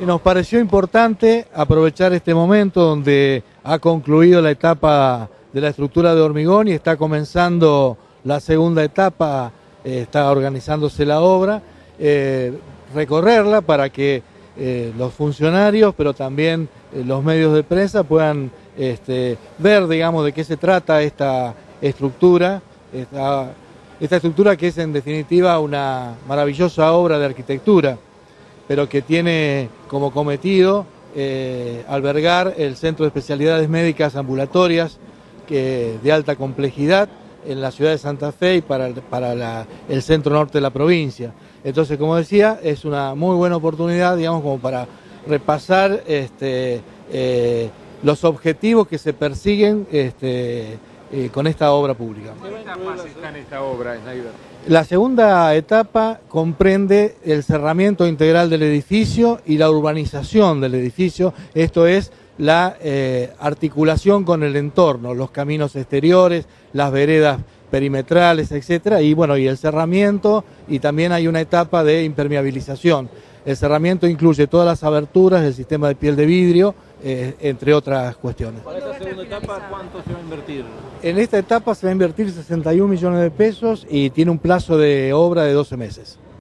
Y nos pareció importante aprovechar este momento donde ha concluido la etapa de la estructura de hormigón y está comenzando la segunda etapa, está organizándose la obra, recorrerla para que los funcionarios, pero también los medios de prensa puedan ver, digamos, de qué se trata esta estructura, esta estructura que es en definitiva una maravillosa obra de arquitectura, pero que tiene como cometido albergar el Centro de Especialidades Médicas Ambulatorias de alta complejidad en la ciudad de Santa Fe y para el centro norte de la provincia. Entonces, como decía, es una muy buena oportunidad, digamos, como para repasar los objetivos que se persiguen con esta obra pública. ¿Qué etapas está en esta obra, Snyder? La segunda etapa comprende el cerramiento integral del edificio y la urbanización del edificio, esto es la articulación con el entorno, los caminos exteriores, las veredas perimetrales, etcétera, y bueno, y el cerramiento, y también hay una etapa de impermeabilización. El cerramiento incluye todas las aberturas del sistema de piel de vidrio, entre otras cuestiones. Para esta segunda etapa, ¿cuánto se va a invertir? En esta etapa se va a invertir 61 millones de pesos y tiene un plazo de obra de 12 meses.